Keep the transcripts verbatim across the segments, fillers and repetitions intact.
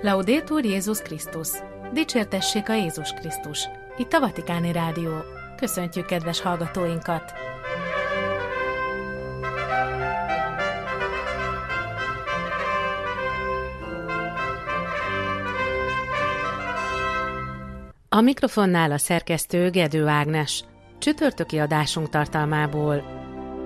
Laudetur Jézus Krisztus! Dicsértessék a Jézus Krisztus! Itt a Vatikáni Rádió. Köszöntjük kedves hallgatóinkat! A mikrofonnál a szerkesztő Gedő Ágnes. Csütörtöki adásunk tartalmából.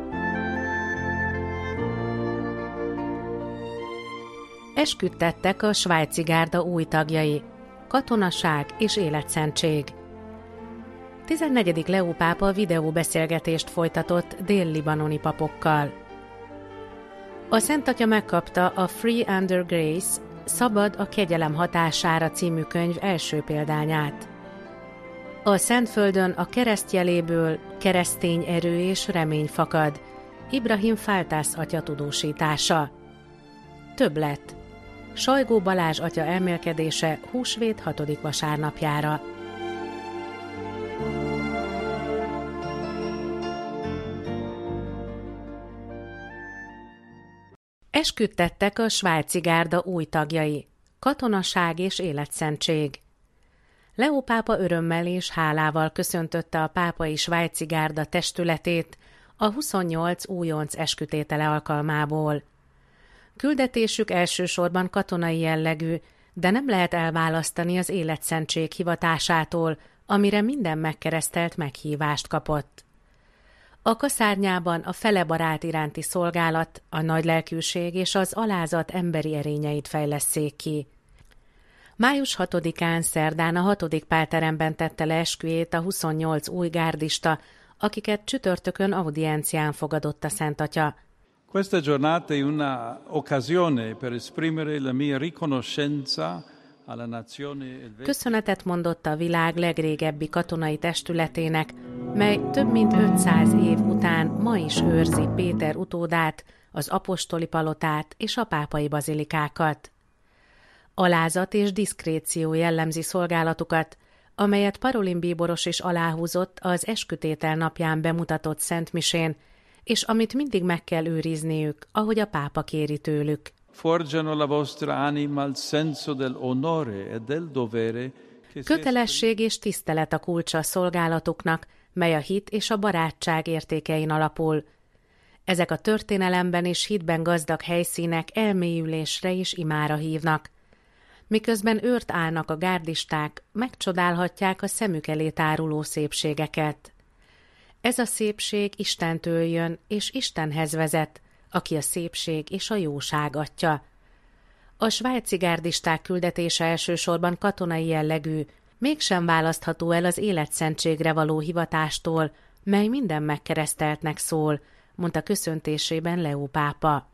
Esküt tettek a svájci gárda új tagjai. Katonaság és életszentség. tizennegyedik Leó pápa videóbeszélgetést folytatott dél-libanoni papokkal. A Szent Atya megkapta a Free Under Grace, Szabad a kegyelem hatására című könyv első példányát. A Szentföldön a kereszt jeléből keresztény erő és remény fakad. Ibrahim Faltász atya tudósítása. Többlet. Sajgó Balázs atya elmélkedése húsvét hatodik vasárnapjára. Esküt tettek a svájci gárda új tagjai. Katonaság és életszentség. Leó pápa örömmel és hálával köszöntötte a pápai svájci gárda testületét a huszonnyolc újonc eskütétele alkalmából. Küldetésük elsősorban katonai jellegű, de nem lehet elválasztani az életszentség hivatásától, amire minden megkeresztelt meghívást kapott. A kaszárnyában a fele barát iránti szolgálat, a nagylelkűség és az alázat emberi erényeit fejlesszék ki. május hatodikán szerdán a hatodik pálteremben tette le esküjét a huszonnyolc új gárdista, akiket csütörtökön audiencián fogadott a Szent Atya. Questa giornata è una occasione per esprimere la mia riconoscenza alla nazione. Köszönetet mondott a világ legrégebbi katonai testületének, mely több mint ötszáz év után ma is őrzi Péter utódát, az apostoli palotát és a pápai bazilikákat. Alázat és diszkréció jellemzi szolgálatukat, amelyet Parolin bíboros is aláhúzott az eskütétel napján bemutatott szentmisén, és amit mindig meg kell őrizniük, ahogy a pápa kéri tőlük. Forgiano la vostra anima il senso dell'onore e del dovere. Kötelesség és tisztelet a kulcsa a szolgálatuknak, mely a hit és a barátság értékein alapul. Ezek a történelemben és hitben gazdag helyszínek elmélyülésre és imára hívnak. Miközben őrt állnak a gárdisták, megcsodálhatják a szemük elé táruló szépségeket. Ez a szépség Istentől jön, és Istenhez vezet, aki a szépség és a jóság atya. A svájci gárdisták küldetése elsősorban katonai jellegű, mégsem választható el az életszenttségre való hivatástól, mely minden megkereszteltnek szól, mondta köszöntésében Leó pápa.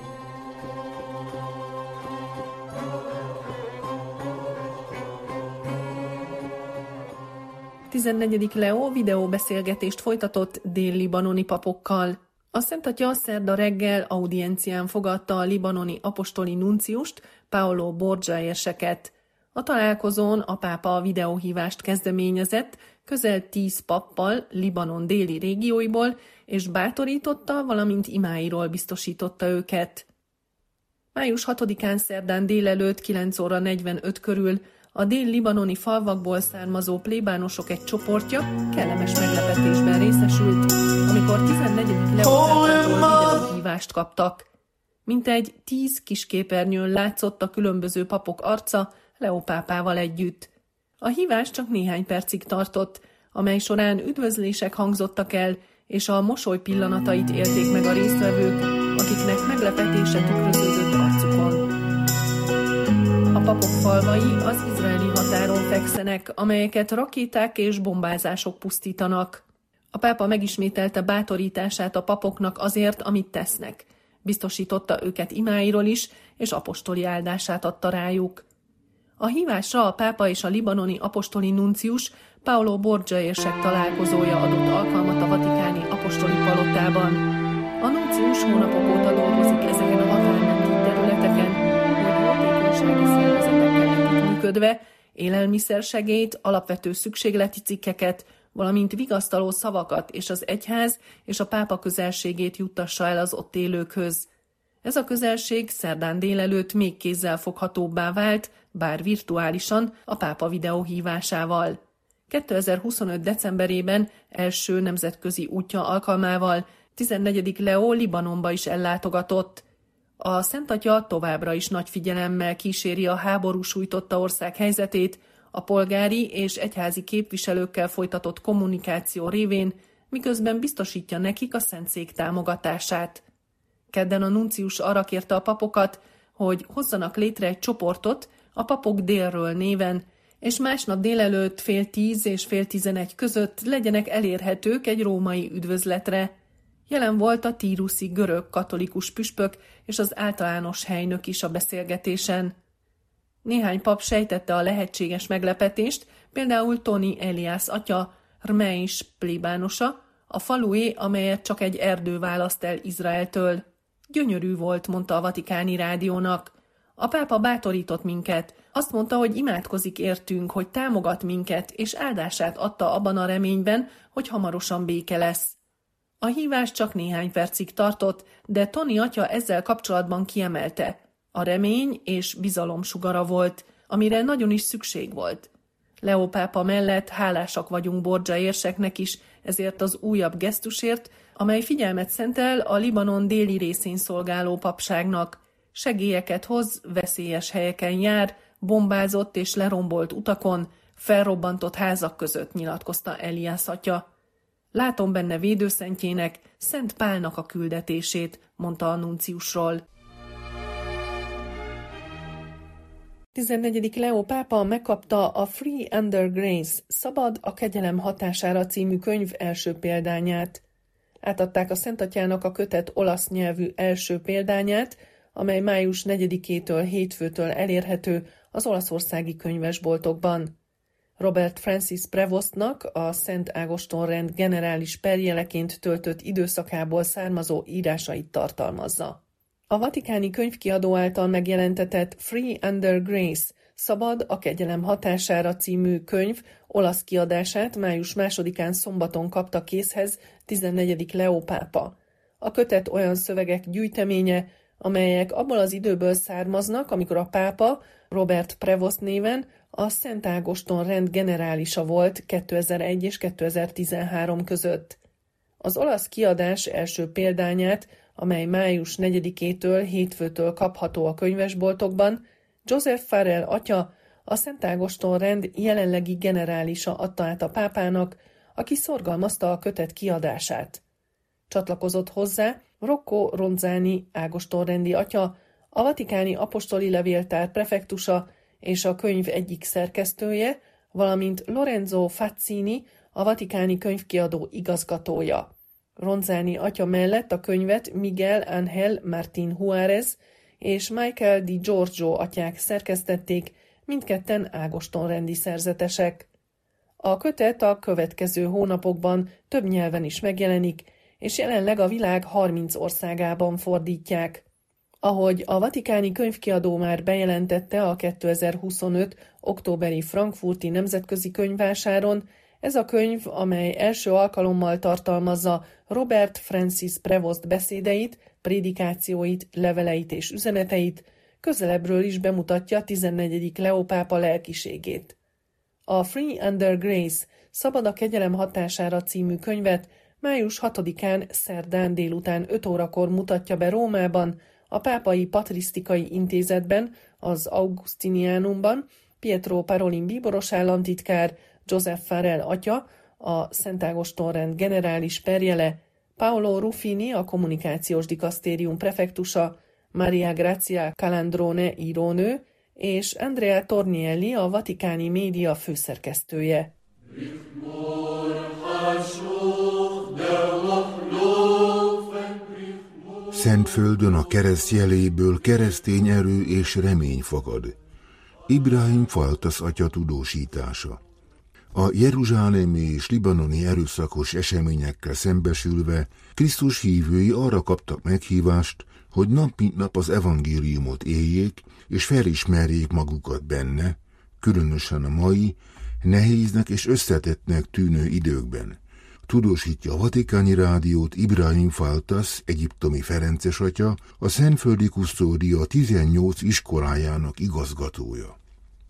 tizennegyedik Leó videóbeszélgetést folytatott dél-libanoni papokkal. A Szent Atya szerda reggel audiencián fogadta a libanoni apostoli nunciust, Paolo Borgia-érseket. A találkozón a pápa a videóhívást kezdeményezett közel tíz pappal Libanon déli régióiból, és bátorította, valamint imáiról biztosította őket. május hatodikán szerdán délelőtt kilenc óra negyvenöt körül a dél-libanoni falvakból származó plébánosok egy csoportja kellemes meglepetésben részesült, amikor tizennegyedik Leó pápától videóhívást kaptak. Mintegy tíz kisképernyőn látszott a különböző papok arca Leó pápával együtt. A hívás csak néhány percig tartott, amely során üdvözlések hangzottak el, és a mosoly pillanatait élték meg a résztvevők, akiknek meglepetése tükröződött arcukon. A papok falvai az izraeli határon fekszenek, amelyeket rakéták és bombázások pusztítanak. A pápa megismételte bátorítását a papoknak azért, amit tesznek. Biztosította őket imáiról is, és apostoli áldását adta rájuk. A hívásra a pápa és a libanoni apostoli nuncius Paolo Borgia-érsek találkozója adott alkalmat a vatikáni apostoli palotában. A nuncius hónapok óta dolgozik ezeken a határmenti területeken, hogy jótékonysági szervezetekkel együttműködve élelmiszersegélyt, alapvető szükségleti cikkeket, valamint vigasztaló szavakat és az egyház és a pápa közelségét juttassa el az ott élőkhöz. Ez a közelség szerdán délelőtt még kézzelfoghatóbbá vált, bár virtuálisan, a pápa videóhívásával. kétezer-huszonöt decemberében első nemzetközi útja alkalmával tizennegyedik Leó Libanonba is ellátogatott. A Szent Atya továbbra is nagy figyelemmel kíséri a háború sújtotta ország helyzetét, a polgári és egyházi képviselőkkel folytatott kommunikáció révén, miközben biztosítja nekik a Szentszék támogatását. Kedden a nuncius arra kérte a papokat, hogy hozzanak létre egy csoportot a Papok délről néven, és másnap délelőtt fél tíz és fél tizenegy között legyenek elérhetők egy római üdvözletre. Jelen volt a tíruszi görög katolikus püspök és az általános helynök is a beszélgetésen. Néhány pap sejtette a lehetséges meglepetést, például Tony Elias atya, Rmeis plébánosa, a falué, amelyet csak egy erdő választ el Izraeltől. Gyönyörű volt, mondta a vatikáni rádiónak. A pápa bátorított minket, azt mondta, hogy imádkozik értünk, hogy támogat minket, és áldását adta abban a reményben, hogy hamarosan béke lesz. A hívás csak néhány percig tartott, de Tony atya ezzel kapcsolatban kiemelte. A remény és bizalom sugara volt, amire nagyon is szükség volt. Leó pápa mellett hálásak vagyunk Borgia érseknek is ezért az újabb gesztusért, amely figyelmet szentel a Libanon déli részén szolgáló papságnak. Segélyeket hoz, veszélyes helyeken jár, bombázott és lerombolt utakon, felrobbantott házak között, nyilatkozta Elias atya. Látom benne védőszentjének, Szent Pálnak a küldetését, mondta a nunciusról. tizennegyedik Leó pápa megkapta a Free Under Grace, Szabad a kegyelem hatására című könyv első példányát. Átadták a Szent Atyának a kötet olasz nyelvű első példányát, amely május negyedikétől hétfőtől elérhető az olaszországi könyvesboltokban. Robert Francis Prevostnak a Szent Ágoston rend generális perjeleként töltött időszakából származó írásait tartalmazza. A vatikáni könyvkiadó által megjelentetett Free Under Grace, Szabad a kegyelem hatására című könyv olasz kiadását május másodikán szombaton kapta készhez tizennegyedik Leó pápa. A kötet olyan szövegek gyűjteménye, amelyek abból az időből származnak, amikor a pápa Robert Prevost néven a Szent Ágoston rend generálisa volt kétezer-egy és kétezer-tizenhárom között. Az olasz kiadás első példányát, amely május negyedikétől hétfőtől kapható a könyvesboltokban, Joseph Farrell atya, a Szent Ágoston rend jelenlegi generálisa adta át a pápának, aki szorgalmazta a kötet kiadását. Csatlakozott hozzá Rocco Ronzani ágostonrendi atya, a vatikáni apostoli levéltár prefektusa és a könyv egyik szerkesztője, valamint Lorenzo Fazzini, a vatikáni könyvkiadó igazgatója. Ronzani atya mellett a könyvet Miguel Ángel Martín Juárez és Michael Di Giorgio atyák szerkesztették, mindketten ágostonrendi szerzetesek. A kötet a következő hónapokban több nyelven is megjelenik, és jelenleg a világ harminc országában fordítják. Ahogy a vatikáni könyvkiadó már bejelentette a kétezer-huszonöt. októberi frankfurti nemzetközi könyvvásáron, ez a könyv, amely első alkalommal tartalmazza Robert Francis Prevost beszédeit, prédikációit, leveleit és üzeneteit, közelebbről is bemutatja tizennegyedik Leó pápa lelkiségét. A Free Under Grace, Szabad a kegyelem hatására című könyvet május hatodikán szerdán délután öt órakor mutatja be Rómában, a Pápai Patrisztikai Intézetben, az Augustinianumban, Pietro Parolin bíboros államtitkár, Joseph Farrell atya, a Szent Ágoston rend generális perjele, Paolo Ruffini, a kommunikációs dikasztérium prefektusa, Maria Grazia Calandrone írónő, és Andrea Tornielli, a vatikáni média főszerkesztője. Szentföldön a kereszt jeléből keresztény erő és remény fakad. Ibrahim Faltas atya tudósítása. A jeruzsálemi és libanoni erőszakos eseményekkel szembesülve Krisztus hívői arra kaptak meghívást, hogy nap mint nap az evangéliumot éljék, és felismerjék magukat benne, különösen a mai, nehéznek és összetettnek tűnő időkben. tudósítja a Vatikáni Rádiót Ibrahim Faltas, egyiptomi ferences atya, a Szentföldi Kusztódia tizennyolc iskolájának igazgatója.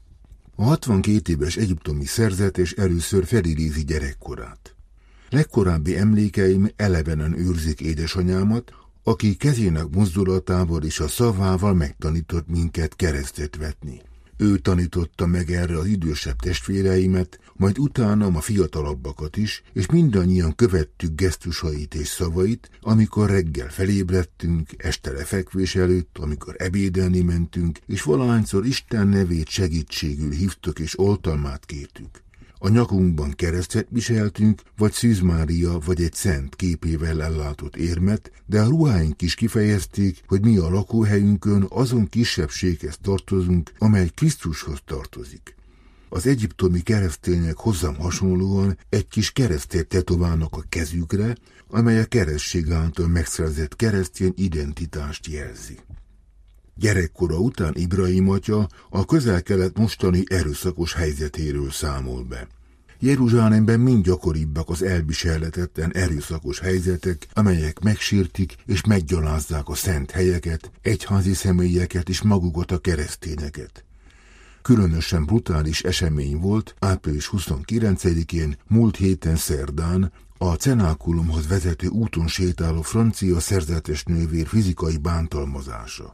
A hatvankét éves egyiptomi szerzetes először felidézi gyerekkorát. Legkorábbi emlékeim elevenen őrzik édesanyámat, aki kezének mozdulatával és a szavával megtanított minket keresztet vetni. Ő tanította meg erre az idősebb testvéreimet, majd utánam a fiatalabbakat is, és mindannyian követtük gesztusait és szavait, amikor reggel felébredtünk, este lefekvés előtt, amikor ebédelni mentünk, és valahányszor Isten nevét segítségül hívtuk és oltalmát kértük. A nyakunkban keresztet viseltünk, vagy Szűz Mária, vagy egy szent képével ellátott érmet, de a ruháink is kifejezték, hogy mi a lakóhelyünkön azon kisebbséghez tartozunk, amely Krisztushoz tartozik. Az egyiptomi keresztények hozzám hasonlóan egy kis keresztet tetoválnak a kezükre, amely a keresztség által megszerzett keresztény identitást jelzi. Gyerekkora után Ibrahim atya a Közel-Kelet mostani erőszakos helyzetéről számol be. Jeruzsálemben mind gyakoribbak az elviselhetetlen erőszakos helyzetek, amelyek megsértik és meggyalázzák a szent helyeket, egyházi személyeket és magukat a keresztényeket. Különösen brutális esemény volt április huszonkilencedikén, múlt héten szerdán, a cenákulumhoz vezető úton sétáló francia szerzetes nővér fizikai bántalmazása.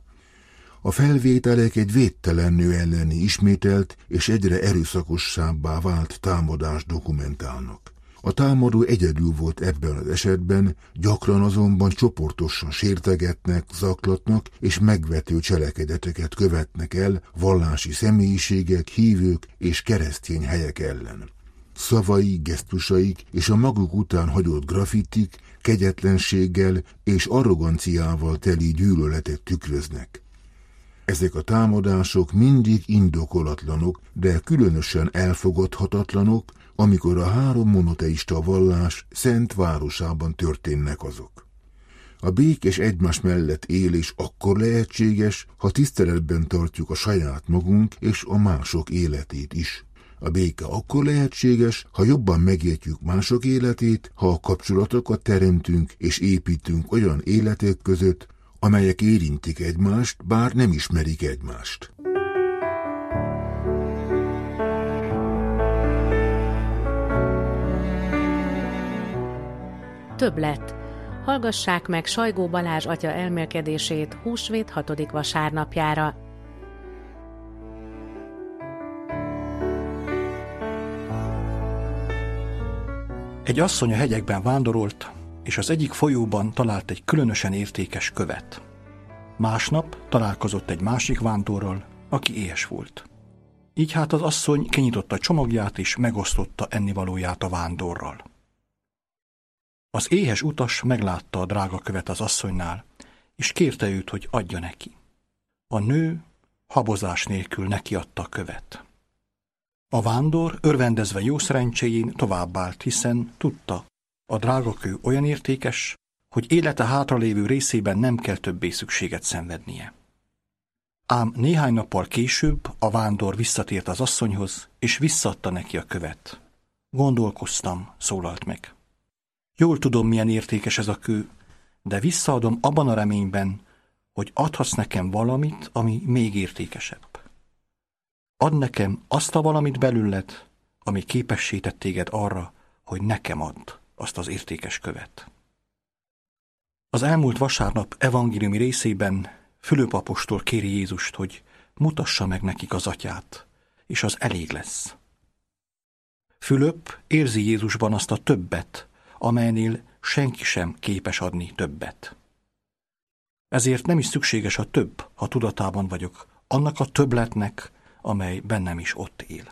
A felvételek egy védtelen nő elleni ismételt és egyre erőszakossábbá vált támadást dokumentálnak. A támadó egyedül volt ebben az esetben, gyakran azonban csoportosan sértegetnek, zaklatnak és megvető cselekedeteket követnek el vallási személyiségek, hívők és keresztény helyek ellen. Szavai, gesztusaik és a maguk után hagyott grafitik kegyetlenséggel és arroganciával teli gyűlöletet tükröznek. Ezek a támadások mindig indokolatlanok, de különösen elfogadhatatlanok, amikor a három monoteista vallás szent városában történnek azok. A békés egymás mellett élés akkor lehetséges, ha tiszteletben tartjuk a saját magunk és a mások életét is. A béke akkor lehetséges, ha jobban megértjük mások életét, ha a kapcsolatokat teremtünk és építünk olyan életek között, amelyek érintik egymást, bár nem ismerik egymást. Többlet. Hallgassák meg Sajgó Balázs atya elmélkedését húsvét hatodik vasárnapjára. Egy asszony a hegyekben vándorolt, és az egyik folyóban talált egy különösen értékes követ. Másnap találkozott egy másik vándorral, aki éhes volt. Így hát az asszony kinyitotta a csomagját és megosztotta ennivalóját a vándorral. Az éhes utas meglátta a drága követ az asszonynál, és kérte őt, hogy adja neki. A nő habozás nélkül nekiadta a követ. A vándor örvendezve jó szerencséjén továbbált, hiszen tudta, a drága kő olyan értékes, hogy élete hátralévő részében nem kell többé szükséget szenvednie. Ám néhány nappal később a vándor visszatért az asszonyhoz, és visszaadta neki a követ. Gondolkoztam, szólalt meg. Jól tudom, milyen értékes ez a kő, de visszaadom abban a reményben, hogy adhatsz nekem valamit, ami még értékesebb. Add nekem azt a valamit belőled, ami képessé tett téged arra, hogy nekem add azt az értékes követ. Az elmúlt vasárnap evangéliumi részében Fülöp apostol kéri Jézust, hogy mutassa meg nekik az atyát, és az elég lesz. Fülöp érzi Jézusban azt a többet, amelynél senki sem képes adni többet. Ezért nem is szükséges a több, ha tudatában vagyok, annak a többletnek, amely bennem is ott él.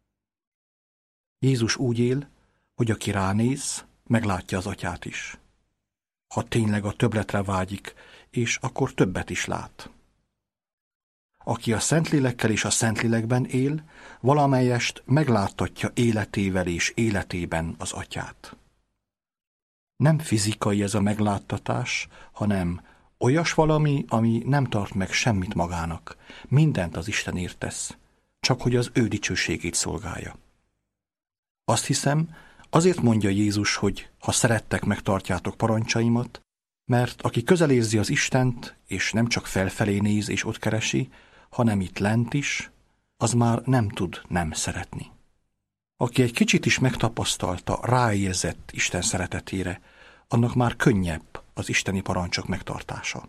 Jézus úgy él, hogy aki ránéz, meglátja az atyát is. Ha tényleg a többletre vágyik, és akkor többet is lát. Aki a Szentlélekkel és a Szentlélekben él, valamelyest megláttatja életével és életében az atyát. Nem fizikai ez a megláttatás, hanem olyas valami, ami nem tart meg semmit magának, mindent az Istenért tesz, csak hogy az ő dicsőségét szolgálja. Azt hiszem, Azért mondja Jézus, hogy ha szerettek, megtartjátok parancsaimat, mert aki közel érzi az Istent, és nem csak felfelé néz és ott keresi, hanem itt lent is, az már nem tud nem szeretni. Aki egy kicsit is megtapasztalta, ráérzett Isten szeretetére, annak már könnyebb az isteni parancsok megtartása.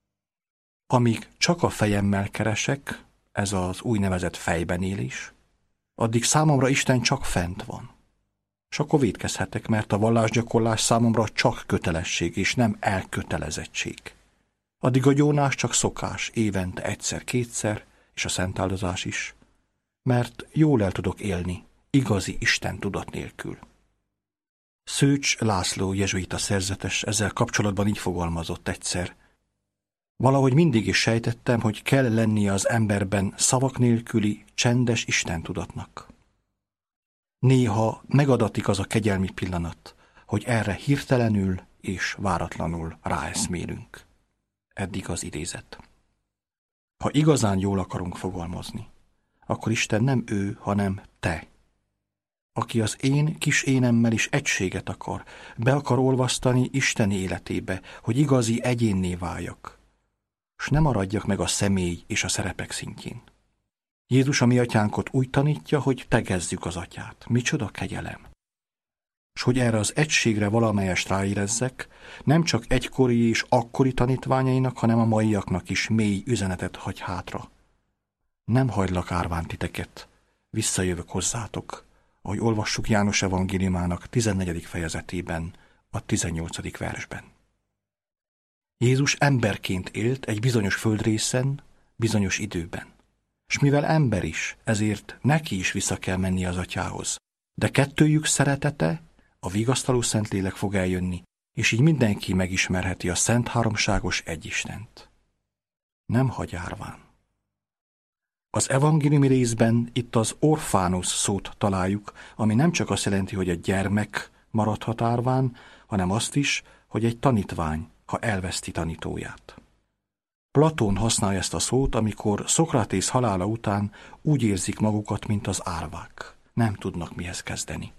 Amíg csak a fejemmel keresek, ez az úgynevezett fejbenélés, addig számomra Isten csak fent van. És akkor vétkezhetek, mert a vallásgyakorlás számomra csak kötelesség, és nem elkötelezettség. Addig a gyónás csak szokás, évente egyszer-kétszer, és a szentáldozás is, mert jól el tudok élni, igazi Isten tudat nélkül. Szőcs László jezsuita szerzetes ezzel kapcsolatban így fogalmazott egyszer. Valahogy mindig is sejtettem, hogy kell lennie az emberben szavak nélküli, csendes Isten tudatnak. Néha megadatik az a kegyelmi pillanat, hogy erre hirtelenül és váratlanul ráeszmélünk. Eddig az idézet. Ha igazán jól akarunk fogalmazni, akkor Isten nem ő, hanem te, aki az én kis énemmel is egységet akar, be akar olvasztani Isteni életébe, hogy igazi egyénné váljak, s ne maradjak meg a személy és a szerepek szintjén. Jézus a mi atyánkot úgy tanítja, hogy tegezzük az atyát. Micsoda kegyelem! S hogy erre az egységre valamelyest ráérezzek, nem csak egykori és akkori tanítványainak, hanem a maiaknak is mély üzenetet hagy hátra. Nem hagylak árván titeket, visszajövök hozzátok, ahogy olvassuk János evangéliumának tizennegyedik fejezetében, a tizennyolcadik versben. Jézus emberként élt egy bizonyos földrészen, bizonyos időben. S mivel ember is, ezért neki is vissza kell menni az atyához. De kettőjük szeretete, a vigasztaló Szentlélek fog eljönni, és így mindenki megismerheti a szent háromságos egyistent. Nem hagy árván. Az evangéliumi részben itt az orfánusz szót találjuk, ami nem csak azt jelenti, hogy egy gyermek maradhat árván, hanem azt is, hogy egy tanítvány, ha elveszti tanítóját. Platón használja ezt a szót, amikor Szokratész halála után úgy érzik magukat, mint az árvák. Nem tudnak mihez kezdeni.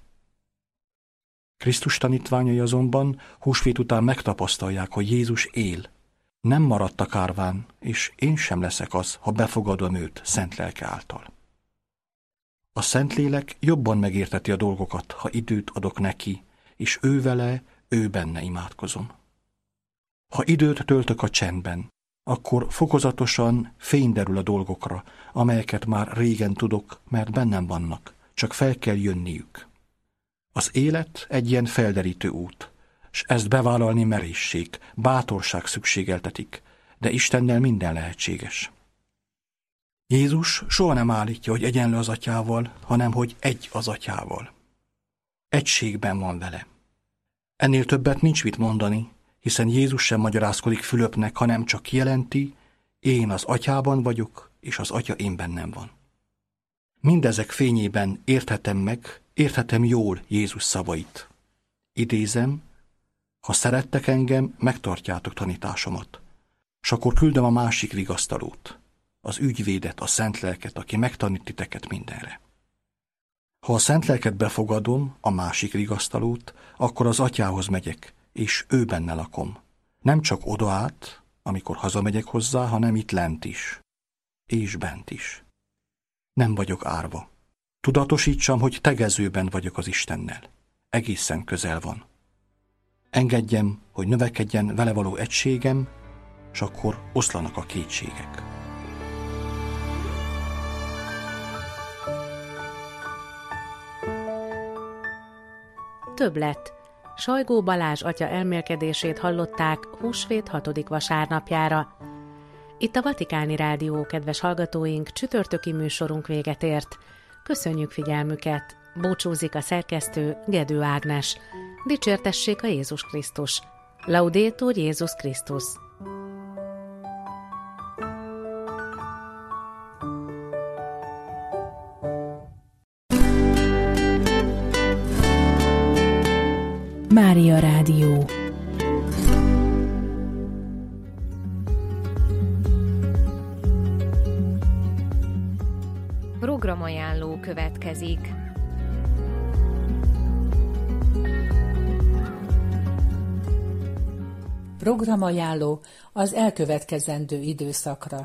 Krisztus tanítványai azonban húsvét után megtapasztalják, hogy Jézus él. Nem maradtak árván, és én sem leszek az, ha befogadom őt szent lelke által. A Szentlélek jobban megérteti a dolgokat, ha időt adok neki, és ő vele, ő benne imádkozom. Ha időt töltök a csendben, akkor fokozatosan fény derül a dolgokra, amelyeket már régen tudok, mert bennem vannak, csak fel kell jönniük. Az élet egy ilyen felderítő út, s ezt bevállalni merészség, bátorság szükségeltetik, de Istennel minden lehetséges. Jézus soha nem állítja, hogy egyenlő az atyával, hanem hogy egy az atyával. Egységben van vele. Ennél többet nincs mit mondani, hiszen Jézus sem magyarázkodik Fülöpnek, hanem csak kijelenti, én az atyában vagyok, és az atya én bennem van. Mindezek fényében érthetem meg, érthetem jól Jézus szavait. Idézem, ha szerettek engem, megtartjátok tanításomat, s akkor küldöm a másik vigasztalót, az ügyvédet, a Szentlelket, aki megtanít titeket mindenre. Ha a Szentlelket befogadom, a másik vigasztalót, akkor az atyához megyek, és ő benne lakom. Nem csak oda át, amikor hazamegyek hozzá, hanem itt lent is, és bent is. Nem vagyok árva. Tudatosítsam, hogy tegezőben vagyok az Istennel. Egészen közel van. Engedjem, hogy növekedjen vele való egységem, s akkor oszlanak a kétségek. Többlet. Sajgó Balázs atya elmélkedését hallották húsvét hatodik vasárnapjára. Itt a Vatikáni Rádió, kedves hallgatóink, csütörtöki műsorunk véget ért. Köszönjük figyelmüket! Búcsúzik a szerkesztő, Gedő Ágnes. Dicsértessék a Jézus Krisztus! Laudétur Jézus Krisztus! Mária Rádió. Programajánló következik. Programajánló az elkövetkezendő időszakra.